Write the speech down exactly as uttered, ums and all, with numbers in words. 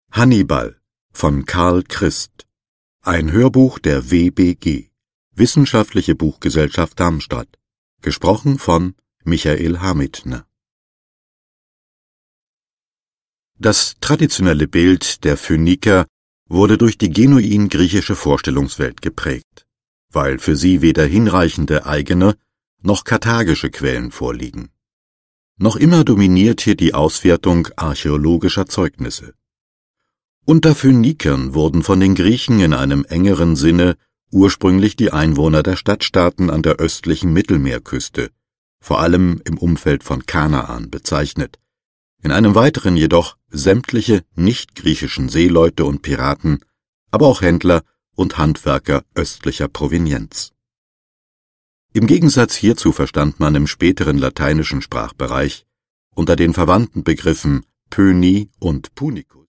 Hannibal von Karl Christ. Ein Hörbuch der W B G, Wissenschaftliche Buchgesellschaft Darmstadt. Gesprochen von Michael Hamitner. Das traditionelle Bild der Phöniker wurde durch die genuin griechische Vorstellungswelt geprägt, weil für sie weder hinreichende eigene noch karthagische Quellen vorliegen. Noch immer dominiert hier die Auswertung archäologischer Zeugnisse. Unter Phönikern wurden von den Griechen in einem engeren Sinne ursprünglich die Einwohner der Stadtstaaten an der östlichen Mittelmeerküste, vor allem im Umfeld von Kanaan, bezeichnet, in einem weiteren jedoch sämtliche nicht-griechischen Seeleute und Piraten, aber auch Händler und Handwerker östlicher Provenienz. Im Gegensatz hierzu verstand man im späteren lateinischen Sprachbereich unter den verwandten Begriffen Pöni und Punicus